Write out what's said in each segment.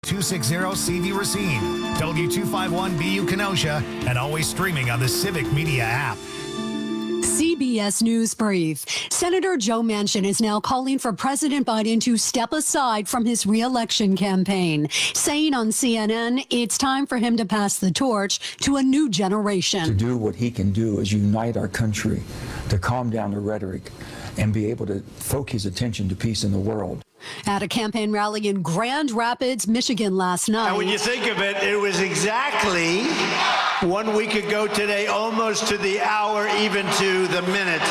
W260CV Racine, W251BU Kenosha, and always streaming on the Civic Media app. CBS News Brief. Senator Joe Manchin is now calling for President Biden to step aside from his re-election campaign, saying on CNN it's time for him to pass the torch to a new generation. To do what he can do is unite our country, to calm down the rhetoric, and be able to focus his attention to peace in the world. At a campaign rally in Grand Rapids, Michigan last night. And when you think of it, it was exactly 1 week ago today, almost to the hour, even to the minute.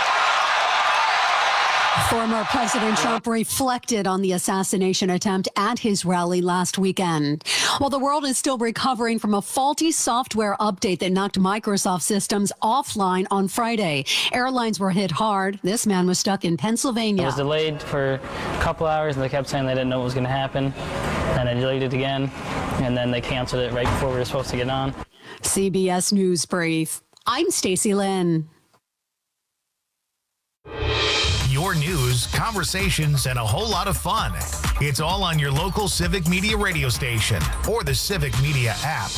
Former President Trump reflected on the assassination attempt at his rally last weekend. While the world is still recovering from a faulty software update that knocked Microsoft systems offline on Friday, airlines were hit hard. This man was stuck in Pennsylvania. It was delayed for a couple hours, and they kept saying they didn't know what was going to happen. And they delayed it again, and then they canceled it right before we were supposed to get on. CBS News Brief. I'm Stacey Lynn. Your news, conversations, and a whole lot of fun. It's all on your local Civic Media radio station or the Civic Media app.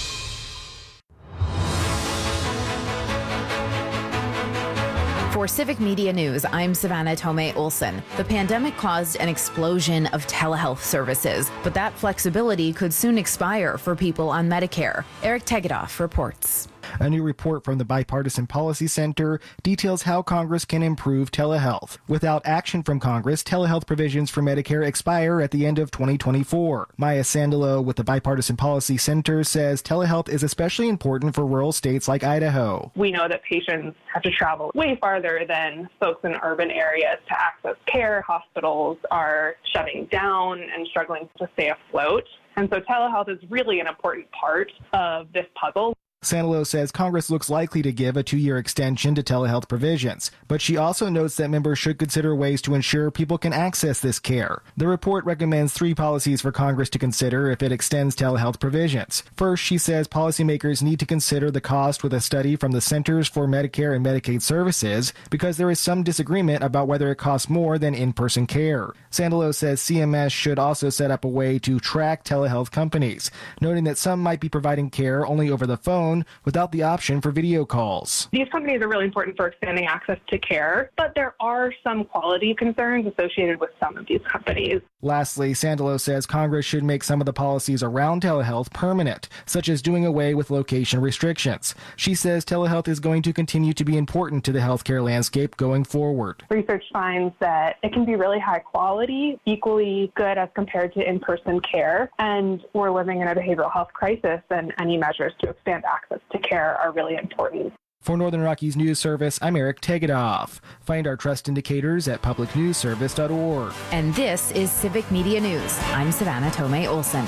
For Civic Media News, I'm Savannah Tomei Olson. The pandemic caused an explosion of telehealth services, but that flexibility could soon expire for people on Medicare. Eric Tegedoff reports. A new report from the Bipartisan Policy Center details how Congress can improve telehealth. Without action from Congress, telehealth provisions for Medicare expire at the end of 2024. Maya Sandalo with the Bipartisan Policy Center says telehealth is especially important for rural states like Idaho. We know that patients have to travel way farther than folks in urban areas to access care. Hospitals are shutting down and struggling to stay afloat. And so telehealth is really an important part of this puzzle. Sandalo says Congress looks likely to give a 2-year extension to telehealth provisions, but she also notes that members should consider ways to ensure people can access this care. The report recommends 3 policies for Congress to consider if it extends telehealth provisions. First, she says policymakers need to consider the cost with a study from the Centers for Medicare and Medicaid Services because there is some disagreement about whether it costs more than in-person care. Sandalo says CMS should also set up a way to track telehealth companies, noting that some might be providing care only over the phone without the option for video calls. These companies are really important for expanding access to care, but there are some quality concerns associated with some of these companies. Lastly, Sandalo says Congress should make some of the policies around telehealth permanent, such as doing away with location restrictions. She says telehealth is going to continue to be important to the healthcare landscape going forward. Research finds that it can be really high quality, equally good as compared to in-person care, and we're living in a behavioral health crisis, and any measures to expand access to care are really important. For Northern Rockies News Service, I'm Eric Tegedoff. Find our trust indicators at publicnewsservice.org. And this is Civic Media News. I'm Savannah Tomei Olson.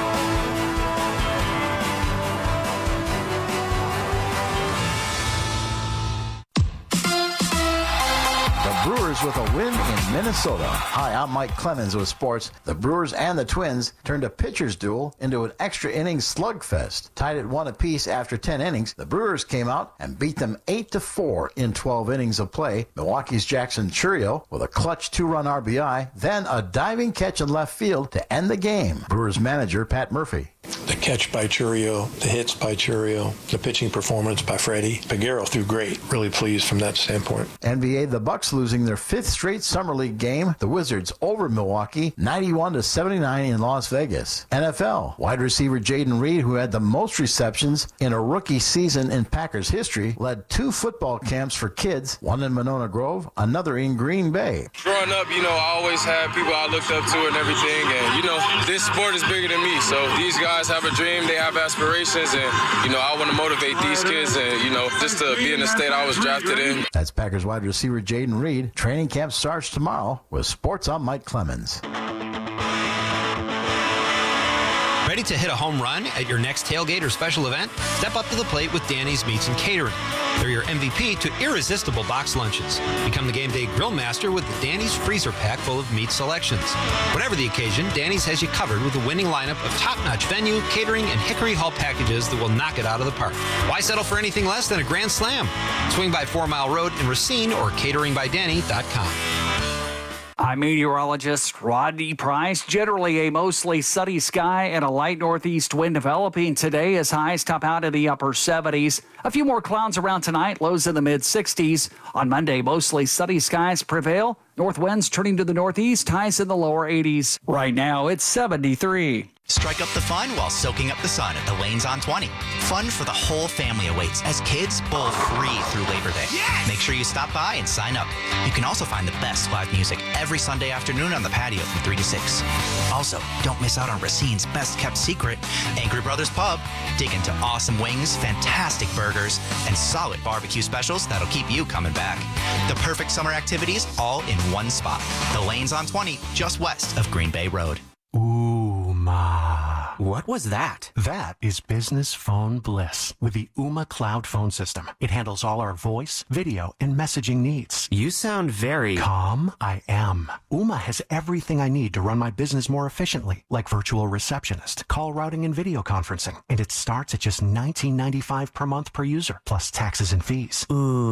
Brewers with a win in Minnesota. Hi, I'm Mike Clemens with sports. The Brewers and the Twins turned a pitcher's duel into an extra innings slugfest. Tied at 1 apiece after 10 innings, the Brewers came out and beat them 8-4 in 12 innings of play. Milwaukee's Jackson Chourio with a clutch 2-run RBI, then a diving catch in left field to end the game. Brewers manager Pat Murphy. The catch by Chourio, the hits by Chourio, the pitching performance by Freddie. Peguero threw great. Really pleased from that standpoint. NBA, the Bucks losing their 5th straight Summer League game. The Wizards over Milwaukee, 91-79 in Las Vegas. NFL, wide receiver Jaden Reed, who had the most receptions in a rookie season in Packers history, led 2 football camps for kids, one in Monona Grove, another in Green Bay. Growing up, I always had people I looked up to and everything, and, this sport is bigger than me, so these guys have a dream, they have aspirations, and, I want to motivate these kids and, just to be in the state I was drafted in. That's Packers wide receiver Jaden Reed. Training camp starts tomorrow. With sports, I'm Mike Clemens. Ready to hit a home run at your next tailgate or special event? Step up to the plate with Danny's Meats and Catering. They're your MVP to irresistible box lunches. Become the game day grill master with the Danny's freezer pack full of meat selections. Whatever the occasion, Danny's has you covered with a winning lineup of top-notch venue, catering, and Hickory Hall packages that will knock it out of the park. Why settle for anything less than a grand slam? Swing by 4 Mile Road in Racine or cateringbydanny.com. I'm meteorologist Rodney Price. Generally a mostly sunny sky and a light northeast wind developing today as highs top out in the upper 70s. A few more clouds around tonight, lows in the mid 60s. On Monday, mostly sunny skies prevail. North winds turning to the northeast, highs in the lower 80s. Right now, it's 73. Strike up the fun while soaking up the sun at the Lanes on 20. Fun for the whole family awaits as kids bowl free through Labor Day. Yes! Make sure you stop by and sign up. You can also find the best live music every Sunday afternoon on the patio from 3 to 6. Also, don't miss out on Racine's best kept secret, Angry Brothers Pub. Dig into awesome wings, fantastic burgers, and solid barbecue specials that'll keep you coming back. The perfect summer activities all in one spot. The Lanes on 20, just west of Green Bay Road. What was that? That is business phone bliss with the Ooma Cloud phone system. It handles all our voice, video, and messaging needs. You sound very calm. I am. Ooma has everything I need to run my business more efficiently, like virtual receptionist, call routing, and video conferencing. And it starts at just $19.95 per month per user, plus taxes and fees.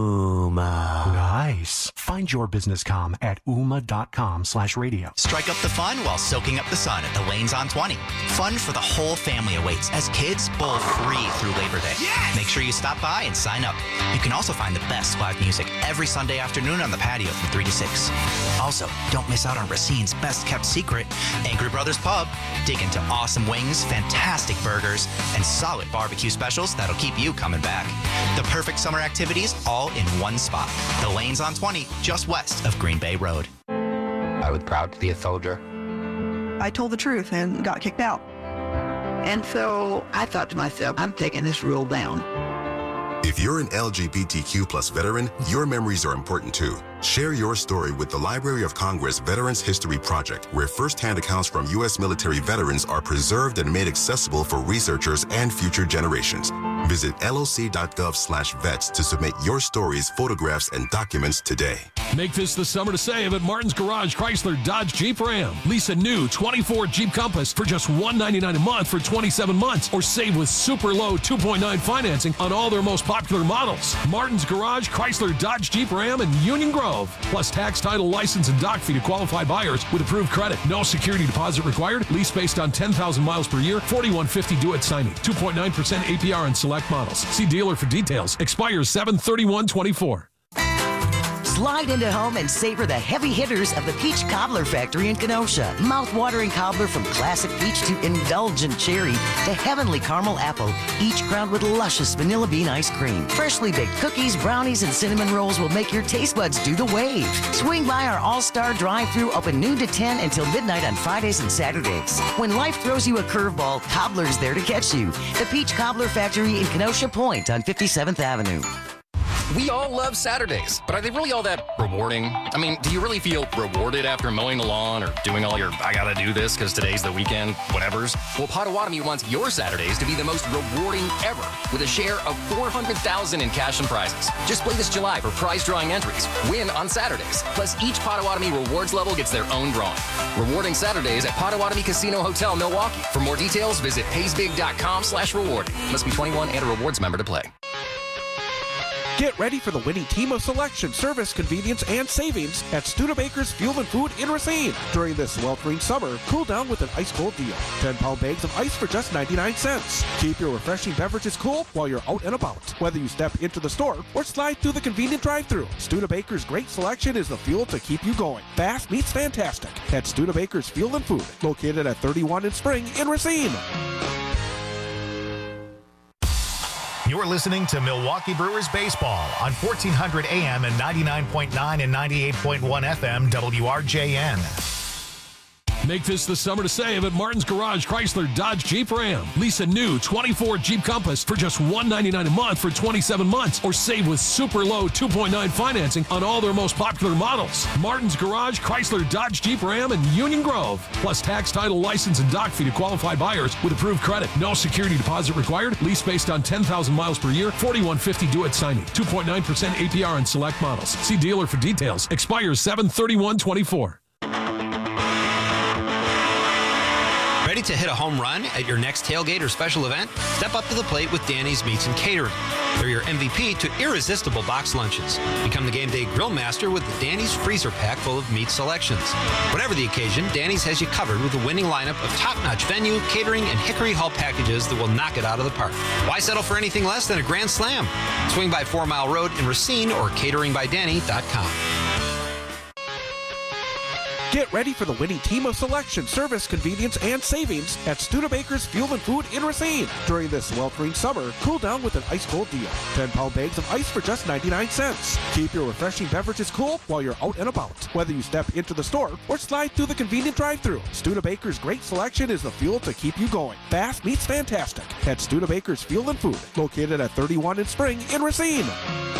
Ooma. Nice. Find your business comm at ooma.com/radio. Strike up the fun while soaking up the sun at the Lanes on 20. Fun for the whole family awaits as kids bowl free through Labor Day. Yes! Make sure you stop by and sign up. You can also find the best live music every Sunday afternoon on the patio from 3 to 6. Also, don't miss out on Racine's best kept secret, Angry Brothers Pub. Dig into awesome wings, fantastic burgers, and solid barbecue specials that'll keep you coming back. The perfect summer activities all in one spot. The Lanes on 20, just west of Green Bay Road. I was proud to be a soldier. I told the truth and got kicked out. And so I thought to myself, I'm taking this rule down. If you're an LGBTQ plus veteran, your memories are important too. Share your story with the Library of Congress Veterans History Project, where first-hand accounts from U.S. military veterans are preserved and made accessible for researchers and future generations. Visit loc.gov/vets to submit your stories, photographs, and documents today. Make this the summer to save at Martin's Garage Chrysler Dodge Jeep Ram. Lease a new 24 Jeep Compass for just $199 a month for 27 months, or save with super low 2.9 financing on all their most popular models. Martin's Garage Chrysler Dodge Jeep Ram in Union Grove. Plus tax, title, license, and dock fee to qualified buyers with approved credit. No security deposit required. Lease based on 10,000 miles per year. $41.50 due at signing. 2.9% APR on select models. See dealer for details. Expires 7/31/24. Slide into home and savor the heavy hitters of the Peach Cobbler Factory in Kenosha. Mouth-watering cobbler from classic peach to indulgent cherry to heavenly caramel apple, each crowned with luscious vanilla bean ice cream. Freshly baked cookies, brownies, and cinnamon rolls will make your taste buds do the wave. Swing by our all-star drive-thru, open noon to 10 until midnight on Fridays and Saturdays. When life throws you a curveball, Cobbler's there to catch you. The Peach Cobbler Factory in Kenosha Point on 57th Avenue. We all love Saturdays, but are they really all that rewarding? I mean, do you really feel rewarded after mowing the lawn or doing all your I gotta do this because today's the weekend whatevers? Well, Potawatomi wants your Saturdays to be the most rewarding ever with a share of $400,000 in cash and prizes. Just play this July for prize drawing entries. Win on Saturdays. Plus, each Potawatomi rewards level gets their own drawing. Rewarding Saturdays at Potawatomi Casino Hotel, Milwaukee. For more details, visit paysbig.com/rewarding. Must be 21 and a rewards member to play. Get ready for the winning team of selection, service, convenience, and savings at Studebaker's Fuel and Food in Racine. During this sweltering summer, cool down with an ice-cold deal. 10-pound bags of ice for just 99 cents. Keep your refreshing beverages cool while you're out and about. Whether you step into the store or slide through the convenient drive-thru, Studebaker's great selection is the fuel to keep you going. Fast meets fantastic at Studebaker's Fuel and Food, located at 31 in Spring in Racine. You're listening to Milwaukee Brewers Baseball on 1400 AM and 99.9 and 98.1 FM WRJN. Make this the summer to save at Martin's Garage Chrysler Dodge Jeep Ram. Lease a new 24 Jeep Compass for just $199 a month for 27 months, or save with super low 2.9 financing on all their most popular models. Martin's Garage Chrysler Dodge Jeep Ram in Union Grove. Plus tax, title, license, and dock fee to qualified buyers with approved credit. No security deposit required. Lease based on 10,000 miles per year. $41.50 due at signing. 2.9% APR on select models. See dealer for details. Expires 7/31/24. Ready to hit a home run at your next tailgate or special event? Step up to the plate with Danny's Meats and Catering. They're your MVP to irresistible box lunches. Become the game day grill master with the Danny's freezer pack full of meat selections. Whatever the occasion, Danny's has you covered with a winning lineup of top-notch venue, catering, and Hickory Hall packages that will knock it out of the park. Why settle for anything less than a grand slam? Swing by 4 Mile Road in Racine or cateringbydanny.com. Get ready for the winning team of selection, service, convenience, and savings at Studebaker's Fuel and Food in Racine. During this sweltering summer, cool down with an ice-cold deal. 10-pound bags of ice for just 99 cents. Keep your refreshing beverages cool while you're out and about. Whether you step into the store or slide through the convenient drive-thru, Studebaker's great selection is the fuel to keep you going. Fast meets fantastic at Studebaker's Fuel and Food, located at 31 in Spring in Racine.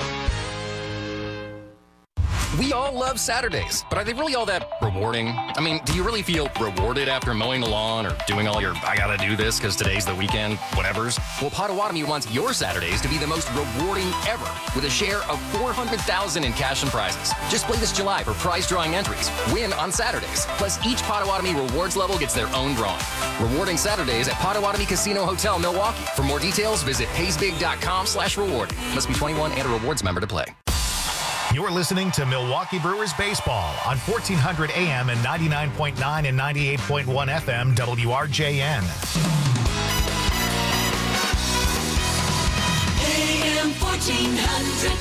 We all love Saturdays, but are they really all that rewarding? I mean, do you really feel rewarded after mowing the lawn or doing all your I gotta do this because today's the weekend, whatevers? Well, Potawatomi wants your Saturdays to be the most rewarding ever with a share of $400,000 in cash and prizes. Just play this July for prize drawing entries. Win on Saturdays. Plus, each Potawatomi rewards level gets their own drawing. Rewarding Saturdays at Potawatomi Casino Hotel, Milwaukee. For more details, visit paysbig.com/rewarding. Must be 21 and a rewards member to play. You're listening to Milwaukee Brewers Baseball on 1400 AM and 99.9 and 98.1 FM WRJN. AM 1400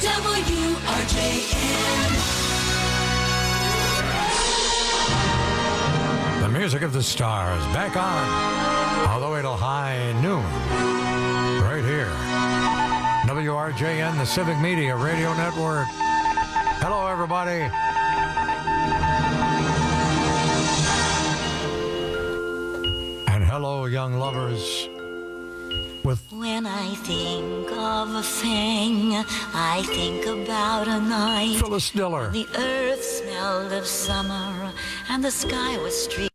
WRJN. The music of the stars back on all the way till high noon right here. WRJN, the Civic Media Radio Network. Hello, everybody. And hello, young lovers. When I think of a thing, I think about a night. Phyllis Diller. The earth smelled of summer and the sky was streaked.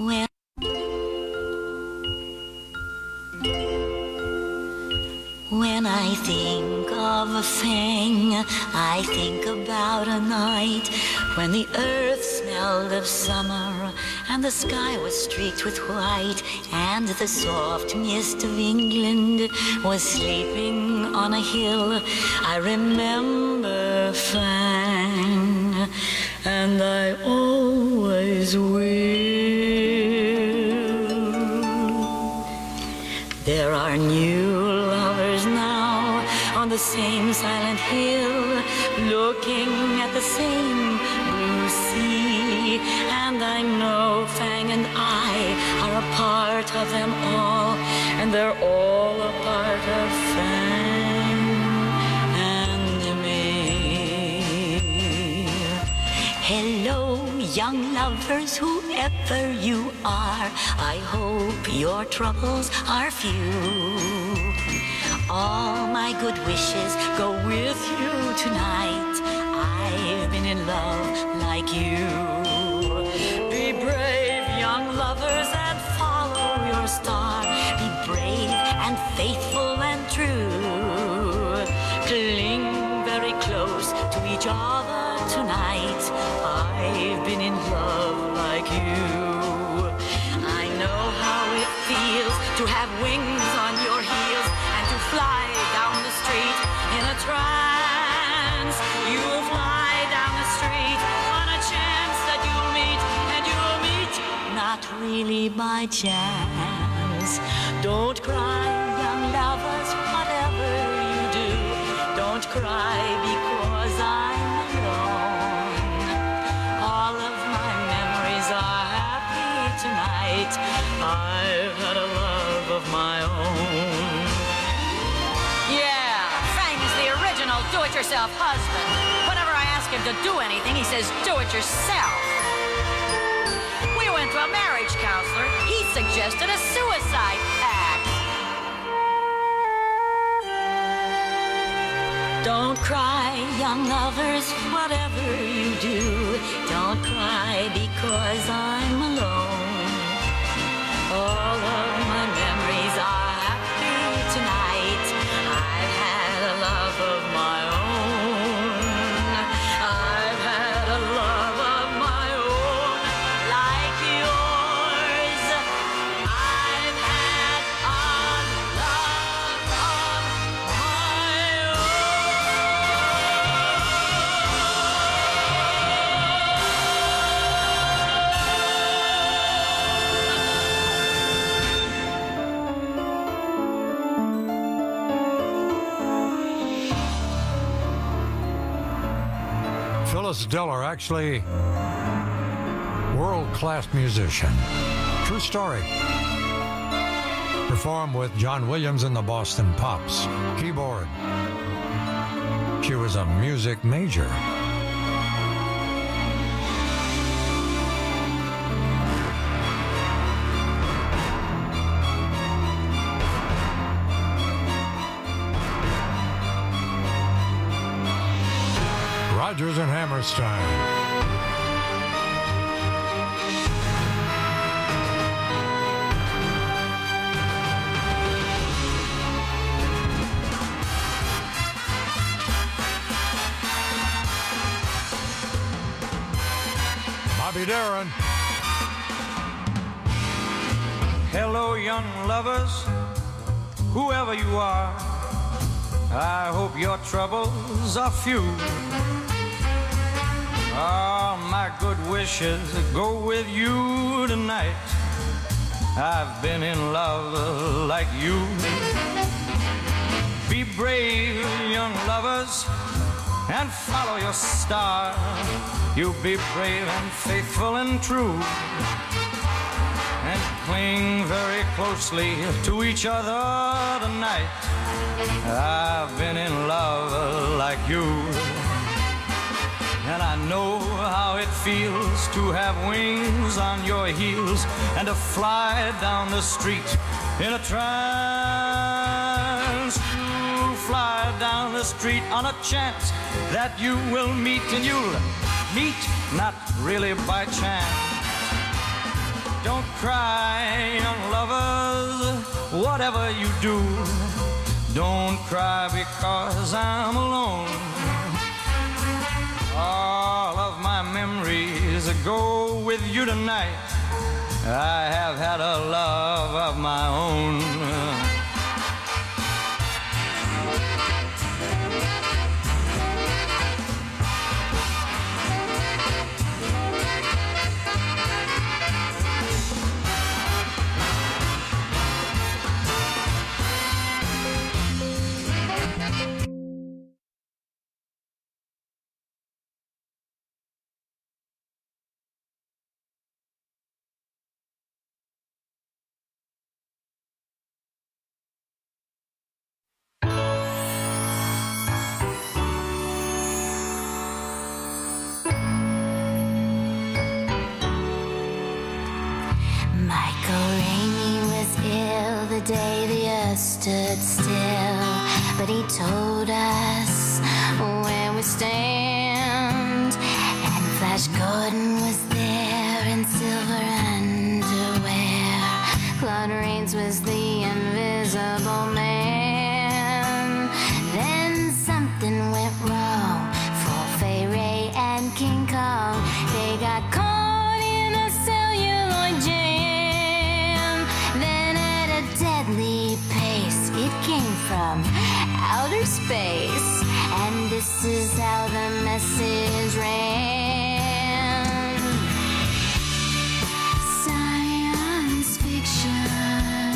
When I think of a thing, I think about a night when the earth smelled of summer and the sky was streaked with white and the soft mist of England was sleeping on a hill. I remember fine, and I always will. There are new lovers now on the same silent hill, looking at the same blue sea, and I know Fang and I are a part of them all, and they're all a part of Fang and me. Hello, young lovers, whoever you are, I hope your troubles are few. All my good wishes go with you tonight. I've been in love like you. Be brave, young lovers, and follow your star. Be brave and faithful and true. Cling very close to each other tonight. I've been in love like you. I know how it feels to have wings on your heels and to fly down the street in a trance. You'll fly down the street on a chance that you'll meet, and you'll meet not really by chance. Don't cry, young lovers, whatever you do. Don't cry because I'm alone. All of my memories are happy tonight. I've had a love of my own. Yeah, Fang is the original do-it-yourself husband. Whenever I ask him to do anything, he says, do it yourself. We went to a marriage counselor. He suggested a suicide pact. Don't cry, young lovers, whatever you do. Don't cry because I'm alone. All of my memories are happy tonight. I've had a love of my own. I've had a love of my own like yours. I Phyllis Diller, actually world-class musician. True story. Performed with John Williams and the Boston Pops. Keyboard. She was a music major. Rodgers and Hammerstein. Bobby Darin. Hello, young lovers, whoever you are, I hope your troubles are few. All my good wishes go with you tonight. I've been in love like you. Be brave, young lovers, and follow your star. You be brave and faithful and true, and cling very closely to each other tonight. I've been in love like you, and I know how it feels to have wings on your heels and to fly down the street in a trance. You fly down the street on a chance that you will meet, and you'll meet not really by chance. Don't cry, young lovers, whatever you do. Don't cry because I'm alone. All of my memories go with you tonight. I have had a love of my own. The day the earth stood still, but he told us where we stand. And Flash Gordon was there in silver underwear. Claude Rains was the invisible man. Then something went wrong for Fay Ray and King Kong. They got caught in a celluloid jam. Then deadly pace, it came from outer space, and this is how the message ran. Science fiction,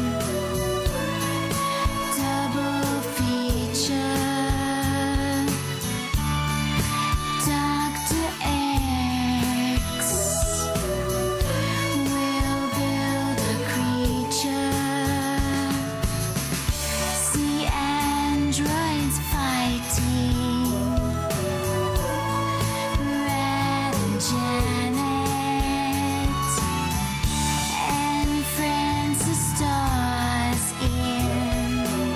double feature, Dr. X will build a creature. Androids fighting, Red and Janet, and Francis stars in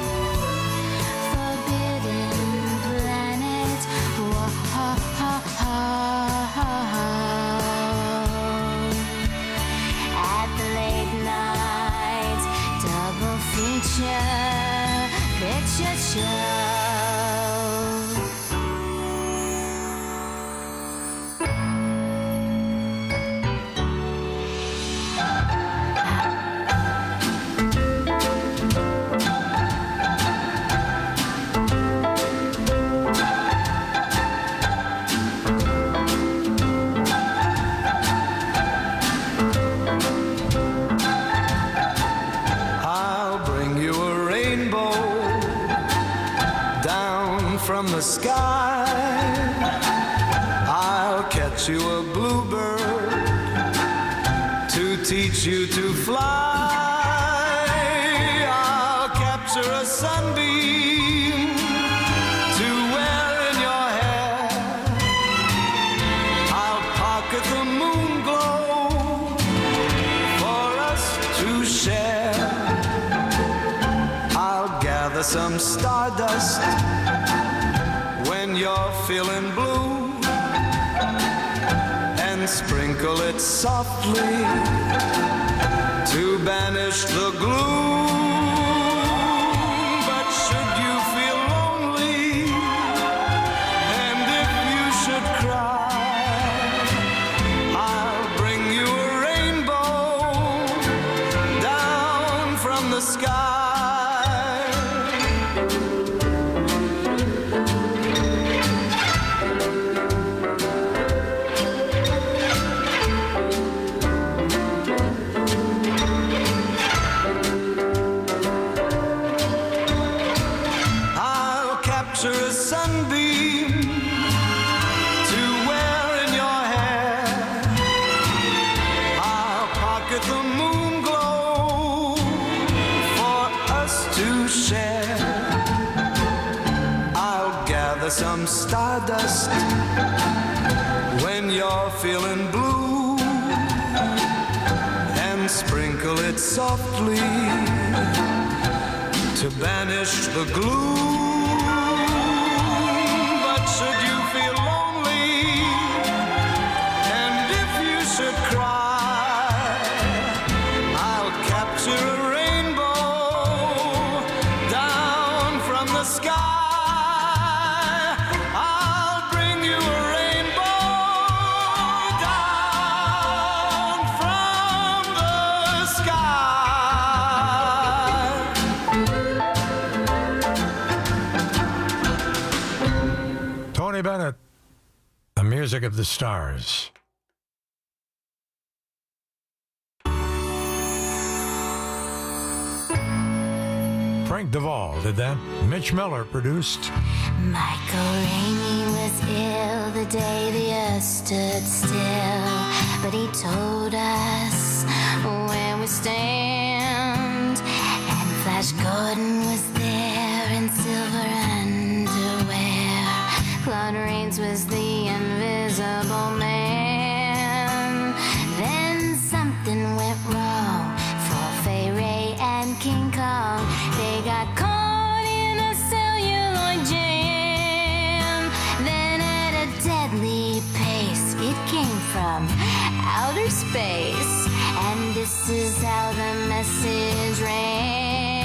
Forbidden Planet. Whoa, at the late night double feature picture show. I'll bring you a rainbow down from the sky. plant you a bluebird to teach you to fly. I'll capture a sunbeam to wear in your hair. I'll pocket the moon glow for us to share. I'll gather some stardust when you're feeling blue and sprinkle it softly to banish the gloom. But should you feel lonely, and if you should cry, I'll bring you a rainbow down from the sky. Some stardust when you're feeling blue and sprinkle it softly to banish the gloom. But should you feel lonely, and if you should cry, I'll capture a rainbow down from the sky. Bennett, the music of the stars. Frank Duvall did that. Mitch Miller produced. Michael Rainey was ill the day the earth stood still, but he told us where we stand. And Flash Gordon was there in silver underwear. Claude Rains was the invisible man. Then something went wrong for Fay Ray and King Kong. They got caught in a celluloid jam. Then at a deadly pace, it came from outer space. And this is how the message ran.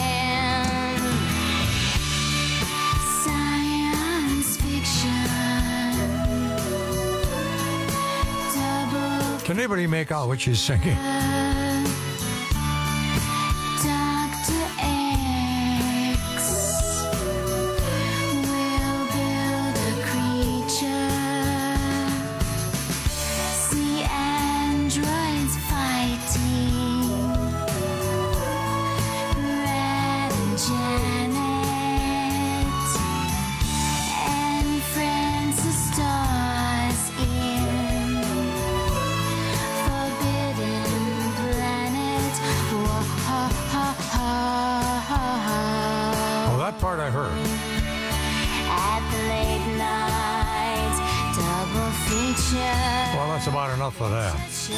Can anybody make out what she's singing? Dr. X will build a creature. See androids fighting. Brad and Janet and Francis stars in Forbidden Planet. Oh, that part I heard. At the late night double feature. Well, that's about enough of that.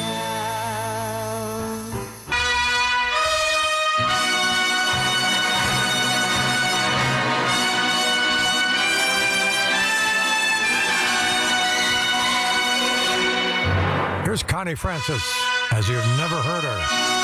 Here's Connie Francis, as you've never heard her.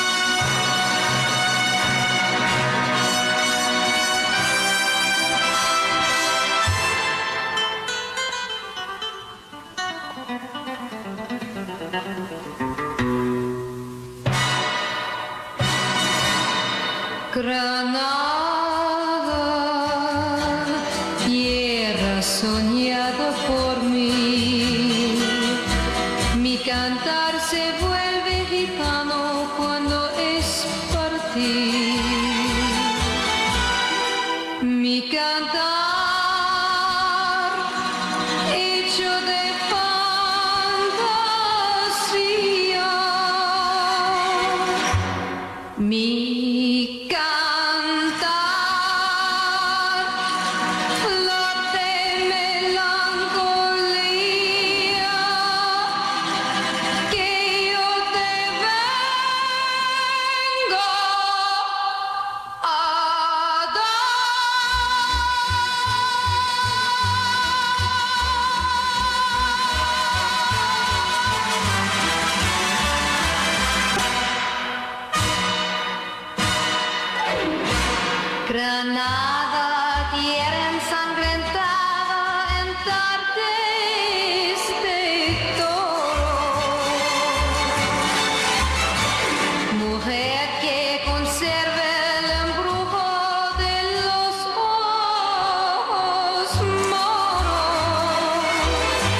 Granada, tierra soñado por mí, mi cantar se vuelve gitano cuando es partir. Mi cantar hecho de fantasía Mi cantar, flor de melancolía, que yo te vengo a Granada, tierra ensangrentada en tardes de toro, mujer que conserva el embrujo de los ojos moros,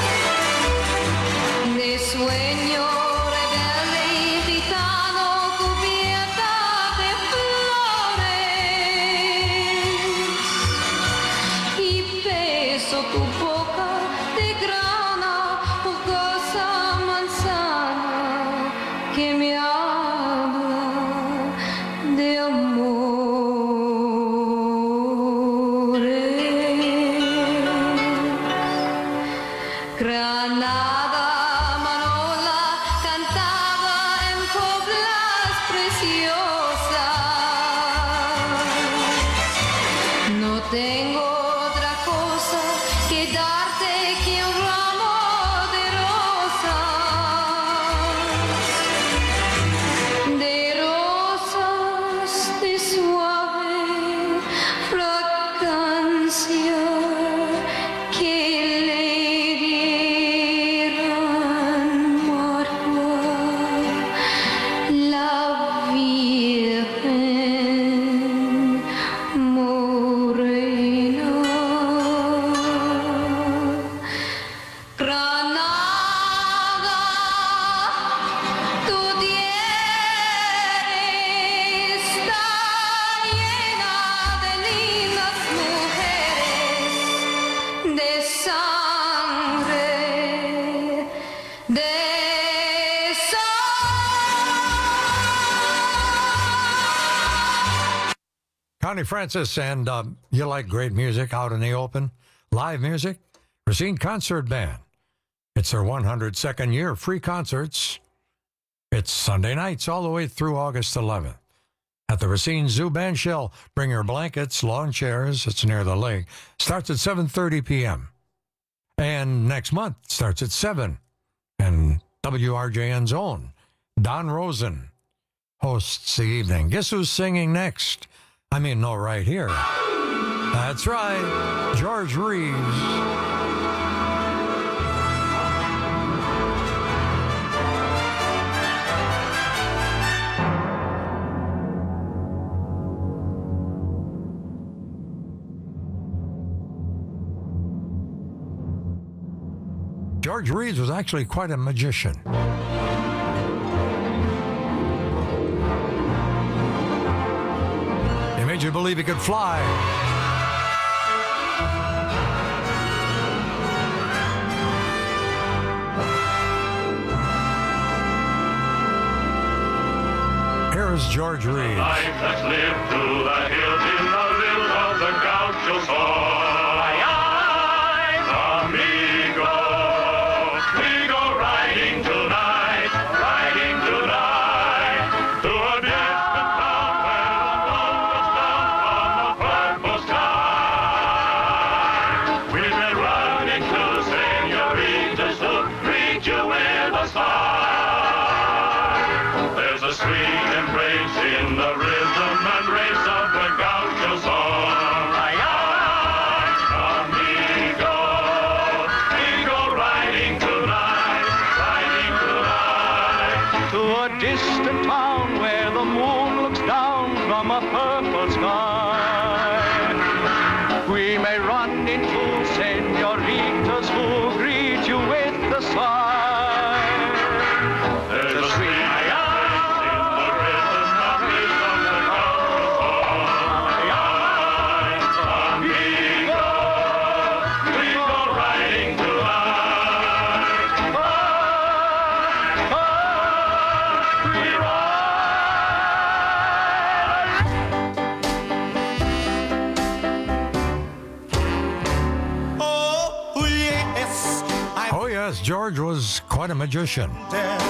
de sueño rebelde y gitano cubierta de flores, y beso tu boca de grana, jugosa manzana que me habla de amores. Granada, Manola cantaba en coplas preciosas. No tengo otra cosa que darte que un ramo de rosas de suave fragancia que le dieran Margot, la Virgen morena. Granada, tu tierra está llena de lindas mujeres, de sangre, de Connie Francis, and you like great music out in the open? Live music? Racine Concert Band. It's their 102nd year, free concerts. It's Sunday nights all the way through August 11th. At the Racine Zoo Band Shell, bring your blankets, lawn chairs, it's near the lake. Starts at 7:30 p.m. And next month starts at 7. And WRJN's own Don Rosen hosts the evening. Guess who's singing next? I mean, no, right here. That's right, George Reeves. George Reeves was actually quite a magician. He made you believe he could fly. Here's George Reeves. Life that's lived through the hills in the rill of the gaucho song. Amigo, we go riding tonight to a distant town where the sun goes down on the purple sky. We've been running to senoritas to greet you with a smile. There's a sweet embrace in the rhythm and race of the gaucho song. Amigo, we go riding tonight to a distant town where the moon looks down from a purple sky. We may run into senoritas who greet you with a smile. There's a sweet Yes, George was quite a magician.